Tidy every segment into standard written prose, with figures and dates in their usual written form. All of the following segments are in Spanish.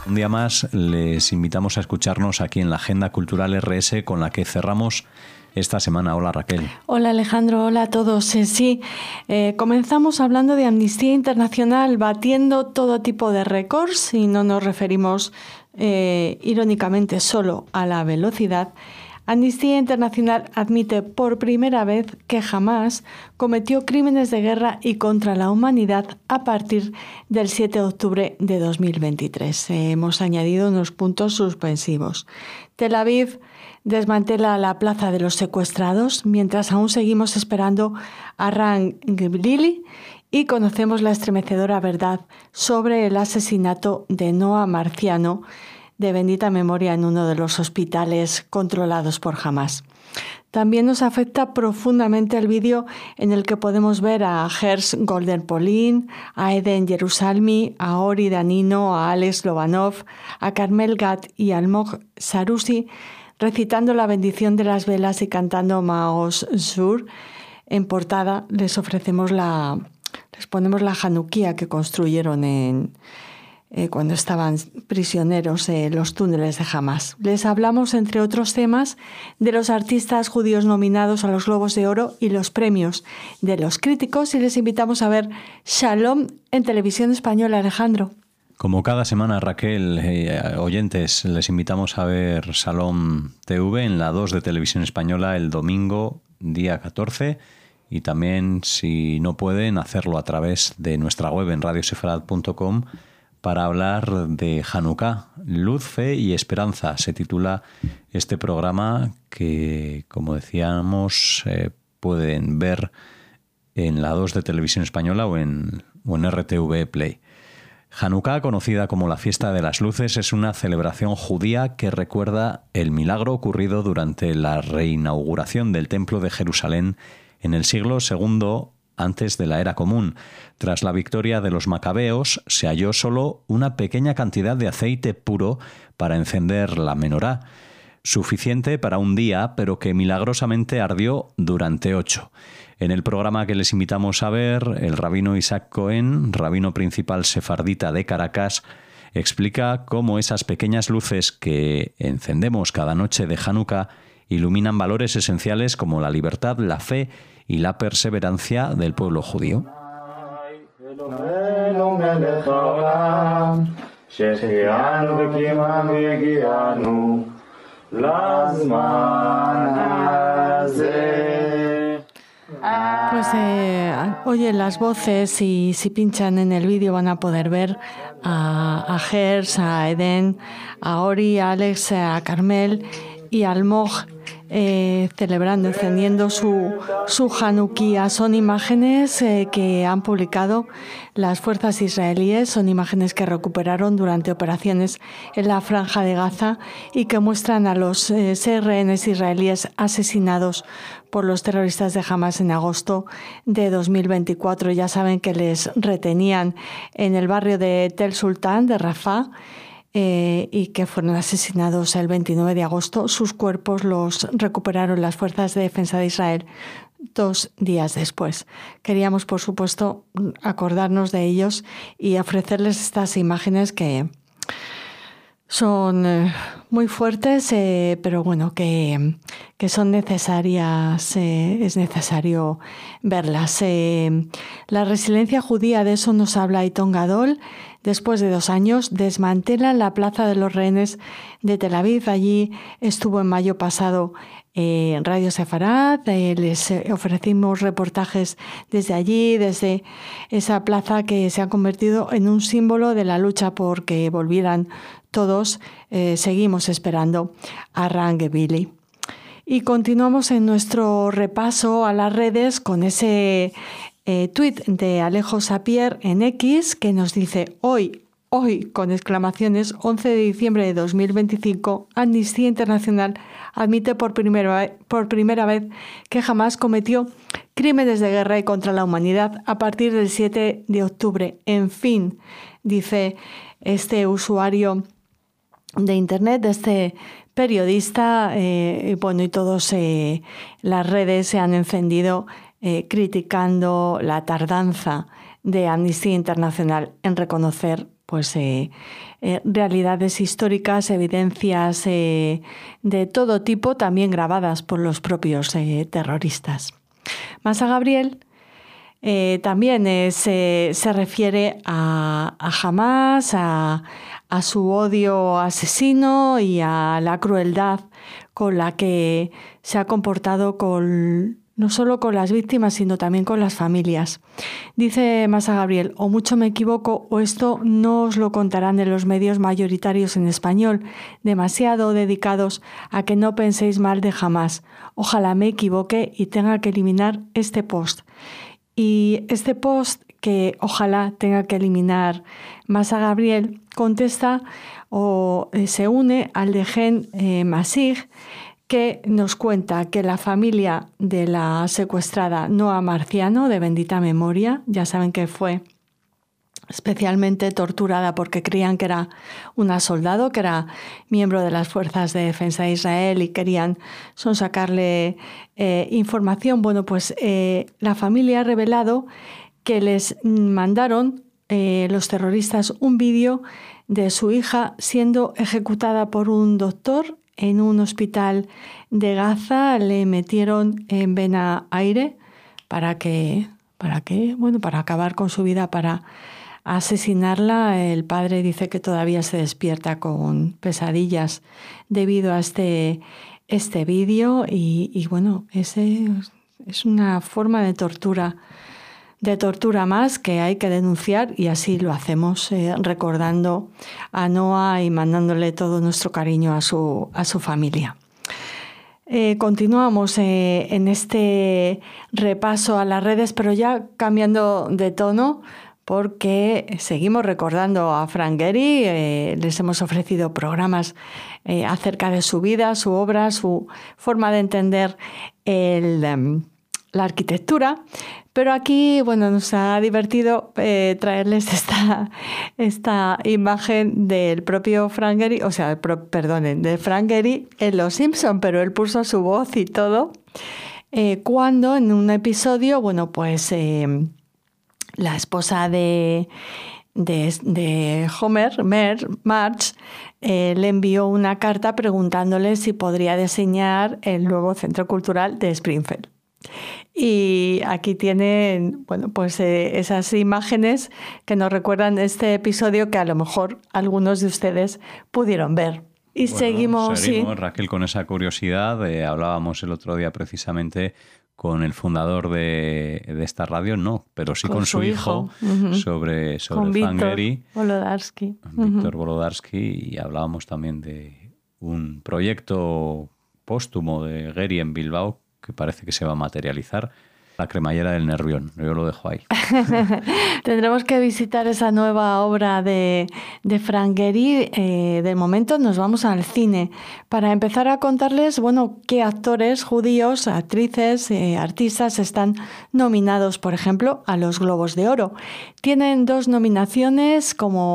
Un día más les invitamos a escucharnos aquí en la Agenda Cultural RS con la que cerramos esta semana. Hola Raquel. Hola Alejandro, hola a todos. Comenzamos hablando de Amnistía Internacional batiendo todo tipo de récords y no nos referimos irónicamente solo a la velocidad. Amnistía Internacional admite por primera vez que Hamás cometió crímenes de guerra y contra la humanidad a partir del 7 de octubre de 2023. Hemos añadido unos puntos suspensivos. Tel Aviv desmantela la Plaza de los Secuestrados mientras aún seguimos esperando a Ran Gebrili y conocemos la estremecedora verdad sobre el asesinato de Noa Marciano, de bendita memoria, en uno de los hospitales controlados por Hamás. También nos afecta profundamente el vídeo en el que podemos ver a Gers Golden-Polin, a Eden Jerusalmi, a Ori Danino, a Alex Lobanov, a Carmel Gat y a Almog Sarusi recitando la bendición de las velas y cantando Maos Zur. En portada les ponemos la Hanukkah que construyeron cuando estaban prisioneros en los túneles de Hamás. Les hablamos, entre otros temas, de los artistas judíos nominados a los Globos de Oro y los premios de los críticos, y les invitamos a ver Shalom en Televisión Española. Alejandro. Como cada semana, Raquel, oyentes, les invitamos a ver Shalom TV en la 2 de Televisión Española el domingo, día 14, y también, si no pueden, hacerlo a través de nuestra web en radiosefarad.com para hablar de Hanukkah, Luz, Fe y Esperanza. Se titula este programa que, como decíamos, pueden ver en la 2 de Televisión Española o en RTV Play. Hanukkah, conocida como la Fiesta de las Luces, es una celebración judía que recuerda el milagro ocurrido durante la reinauguración del Templo de Jerusalén en el siglo II antes de la Era Común. Tras la victoria de los macabeos, se halló solo una pequeña cantidad de aceite puro para encender la menorá, suficiente para un día, pero que milagrosamente ardió durante 8. En el programa que les invitamos a ver, el rabino Isaac Cohen, rabino principal sefardita de Caracas, explica cómo esas pequeñas luces que encendemos cada noche de Hanukkah iluminan valores esenciales como la libertad, la fe y la perseverancia del pueblo judío. Pues oye las voces, y si pinchan en el vídeo van a poder ver a Gers, a Eden, a Ori, a Alex, a Carmel y a Almog celebrando, encendiendo su Hanukkah. Son imágenes que han publicado las fuerzas israelíes, son imágenes que recuperaron durante operaciones en la Franja de Gaza y que muestran a los 6 rehenes israelíes asesinados por los terroristas de Hamás en agosto de 2024. Ya saben que les retenían en el barrio de Tel Sultan de Rafah, y que fueron asesinados el 29 de agosto. Sus cuerpos los recuperaron las fuerzas de defensa de Israel 2 días después. Queríamos, por supuesto, acordarnos de ellos y ofrecerles estas imágenes que son muy fuertes, pero bueno, que son necesarias, es necesario verlas. La resiliencia judía, de eso nos habla Eitan Gadol. Después de 2 años, desmantelan la Plaza de los Rehenes de Tel Aviv. Allí estuvo en mayo pasado Radio Sefarad. Les ofrecimos reportajes desde allí, desde esa plaza que se ha convertido en un símbolo de la lucha por que volvieran todos. Seguimos esperando a Ran Gebrili. Y continuamos en nuestro repaso a las redes con ese tuit de Alejo Sapier en X que nos dice: hoy con exclamaciones, 11 de diciembre de 2025, Amnistía Internacional admite por primera vez que Hamás cometió crímenes de guerra y contra la humanidad a partir del 7 de octubre. En fin, dice este usuario de Internet, de este periodista, y todos las redes se han encendido criticando la tardanza de Amnistía Internacional en reconocer pues realidades históricas, evidencias de todo tipo, también grabadas por los propios terroristas. Masa Gabriel también se refiere a Hamás, a su odio asesino y a la crueldad con la que se ha comportado no solo con las víctimas, sino también con las familias. Dice Masa Gabriel: o mucho me equivoco, o esto no os lo contarán en los medios mayoritarios en español, demasiado dedicados a que no penséis mal de Hamás. Ojalá me equivoque y tenga que eliminar este post. Y este post que ojalá tenga que eliminar Masa Gabriel contesta o se une al de Gen Masig, que nos cuenta que la familia de la secuestrada Noa Marciano, de bendita memoria, ya saben que fue especialmente torturada porque creían que era una soldado, que era miembro de las Fuerzas de Defensa de Israel y querían sonsacarle información. Bueno, pues la familia ha revelado que les mandaron los terroristas un vídeo de su hija siendo ejecutada por un doctor en un hospital de Gaza. Le metieron en vena aire para acabar con su vida, para asesinarla. El padre dice que todavía se despierta con pesadillas debido a este vídeo y bueno, ese es una forma de tortura más que hay que denunciar, y así lo hacemos, recordando a Noa y mandándole todo nuestro cariño a su familia. Continuamos en este repaso a las redes, pero ya cambiando de tono, porque seguimos recordando a Frank Gehry. Les hemos ofrecido programas acerca de su vida, su obra, su forma de entender la arquitectura, pero aquí, bueno, nos ha divertido traerles esta imagen del propio Frank Gehry, de Frank Gehry en Los Simpson, pero él puso su voz y todo, cuando en un episodio, bueno, pues la esposa de Homer, Marge, le envió una carta preguntándole si podría diseñar el nuevo centro cultural de Springfield. Y aquí tienen, bueno, pues esas imágenes que nos recuerdan este episodio que a lo mejor algunos de ustedes pudieron ver. Y seguimos, sí. Raquel, con esa curiosidad. Hablábamos el otro día precisamente con el fundador de esta radio, no, pero sí con su hijo, sobre con Frank Gehry, Víctor Volodarsky, y hablábamos también de un proyecto póstumo de Gehry en Bilbao que parece que se va a materializar. La cremallera del Nervión, yo lo dejo ahí. Tendremos que visitar esa nueva obra de Frank Gehry. De momento nos vamos al cine para empezar a contarles, bueno, qué actores judíos, actrices, artistas están nominados, por ejemplo, a los Globos de Oro. Tienen 2 nominaciones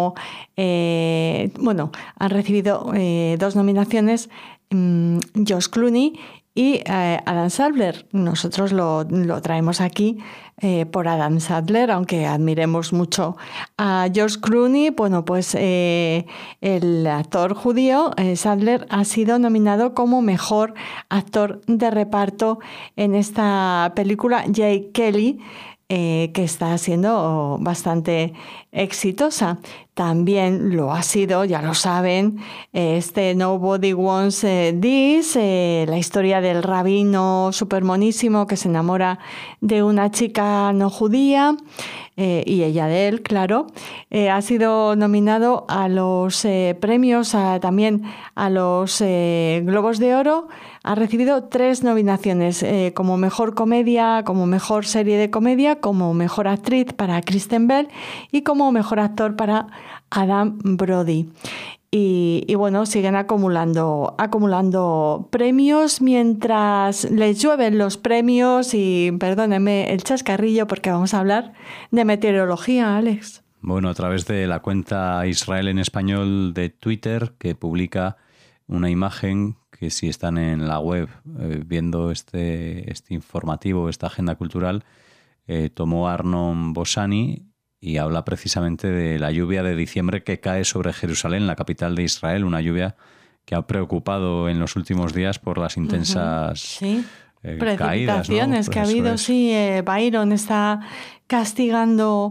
han recibido 2 nominaciones George Clooney y Adam Sandler. Nosotros lo traemos aquí por Adam Sandler, aunque admiremos mucho a George Clooney. Bueno, pues el actor judío Sandler ha sido nominado como mejor actor de reparto en esta película Jake Kelly, que está siendo bastante exitosa. También lo ha sido, ya lo saben, Nobody Wants This, la historia del rabino supermonísimo que se enamora de una chica no judía, y ella de él, claro. Ha sido nominado a los premios, también a los Globos de Oro. Ha recibido 3 nominaciones, como mejor comedia, como mejor serie de comedia, como mejor actriz para Kristen Bell y como mejor actor para Adam Brody. Y bueno, siguen acumulando premios mientras les llueven los premios. Y perdónenme el chascarrillo porque vamos a hablar de meteorología, Alex. Bueno, a través de la cuenta Israel en Español de Twitter, que publica una imagen que, si están en la web viendo este informativo, esta agenda cultural, tomó Arnon Bosani y habla precisamente de la lluvia de diciembre que cae sobre Jerusalén, la capital de Israel, una lluvia que ha preocupado en los últimos días por las intensas precipitaciones caídas, ¿no? que ha habido. Sí, Byron está castigando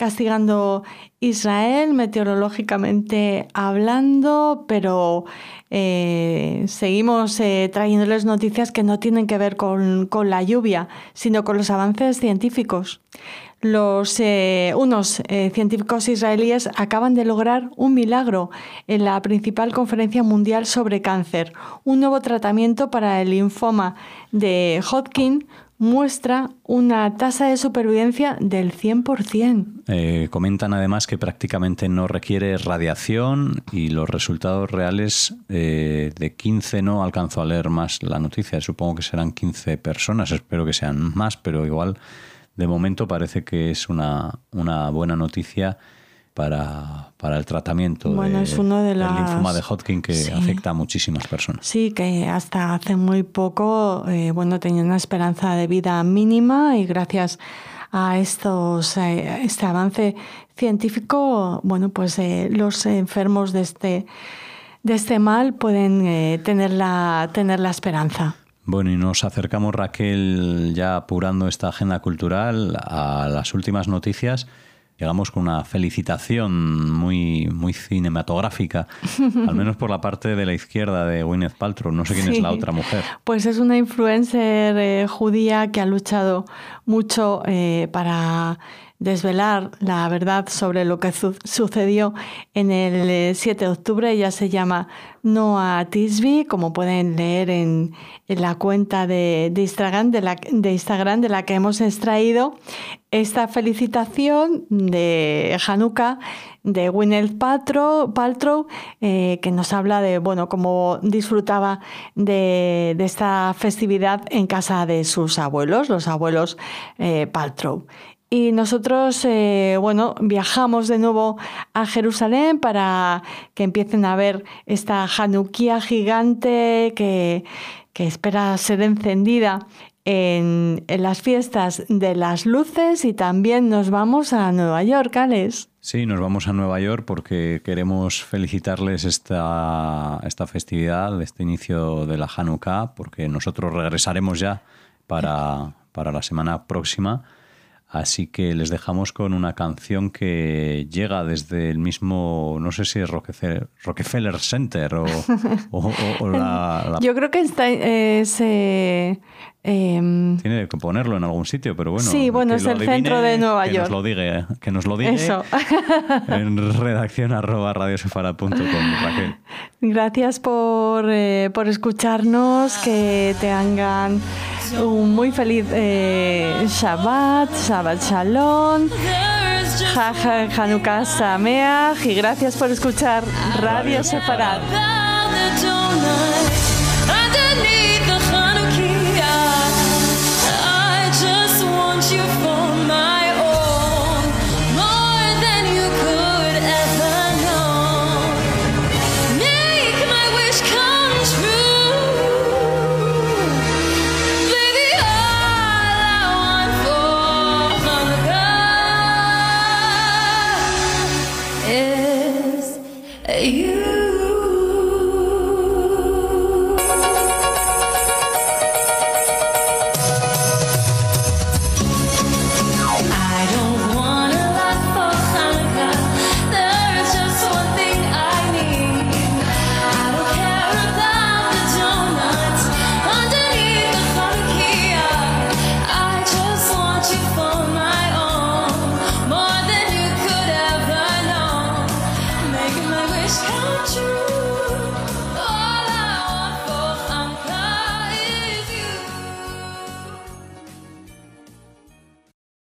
Israel meteorológicamente hablando, pero seguimos trayéndoles noticias que no tienen que ver con la lluvia, sino con los avances científicos. Unos científicos israelíes acaban de lograr un milagro en la principal conferencia mundial sobre cáncer. Un nuevo tratamiento para el linfoma de Hodgkin muestra una tasa de supervivencia del 100%. Comentan además que prácticamente no requiere radiación y los resultados reales de 15, no alcanzo a leer más la noticia, supongo que serán 15 personas, espero que sean más, pero igual de momento parece que es una buena noticia para el tratamiento del linfoma de Hodgkin, que afecta a muchísimas personas. Sí, que hasta hace muy poco tenía una esperanza de vida mínima, y gracias a este avance científico, los enfermos de este mal pueden tener la esperanza. Bueno, y nos acercamos, Raquel, ya apurando esta agenda cultural, a las últimas noticias. Llegamos con una felicitación muy, muy cinematográfica, al menos por la parte de la izquierda de Gwyneth Paltrow. No sé quién es la otra mujer. Pues es una influencer judía que ha luchado mucho para desvelar la verdad sobre lo que sucedió en el 7 de octubre. Ella se llama Noa Tisby, como pueden leer en la cuenta de Instagram de la que hemos extraído esta felicitación de Hanukkah de Gwyneth Paltrow, que nos habla de cómo disfrutaba de esta festividad en casa de sus abuelos, los abuelos Paltrow. Y nosotros, viajamos de nuevo a Jerusalén para que empiecen a ver esta Hanukkah gigante que espera ser encendida en las fiestas de las luces, y también nos vamos a Nueva York, Alex. Sí, nos vamos a Nueva York porque queremos felicitarles esta festividad, este inicio de la Hanukkah, porque nosotros regresaremos ya para la semana próxima. Así que les dejamos con una canción que llega desde el mismo, no sé si es Rockefeller Center o la... Yo creo que tiene que ponerlo en algún sitio, pero bueno. Sí, es el centro de Nueva York. Que nos lo diga Eso. En redaccion@radiosefarad.com, Raquel. Gracias por escucharnos, que tengan un muy feliz Shabbat Shalom, Hanukkah Sameach, y gracias por escuchar Radio Sefarad.